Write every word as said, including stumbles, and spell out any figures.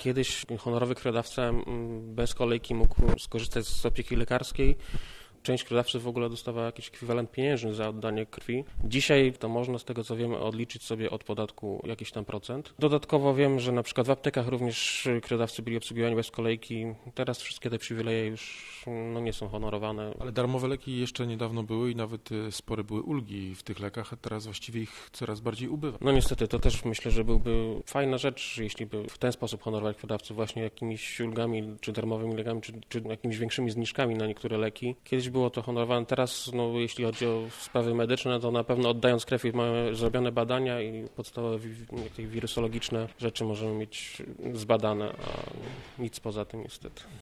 Kiedyś honorowy krwiodawca bez kolejki mógł skorzystać z opieki lekarskiej. Część krwiodawców w ogóle dostawała jakiś ekwiwalent pieniężny za oddanie krwi. Dzisiaj to można, z tego co wiemy, odliczyć sobie od podatku jakiś tam procent. Dodatkowo wiem, że na przykład w aptekach również krwiodawcy byli obsługiwani bez kolejki. Teraz wszystkie te przywileje już no, nie są honorowane. Ale darmowe leki jeszcze niedawno były i nawet spore były ulgi w tych lekach, a teraz właściwie ich coraz bardziej ubywa. No niestety, to też myślę, że byłby fajna rzecz, jeśli by w ten sposób honorować krwiodawców właśnie jakimiś ulgami, czy darmowymi lekami, czy, czy jakimiś większymi zniżkami na niektóre leki. Kiedyś było to honorowane, teraz no, jeśli chodzi o sprawy medyczne, to na pewno oddając krew mamy zrobione badania i podstawowe wi- wirusologiczne rzeczy możemy mieć zbadane, a nic poza tym niestety.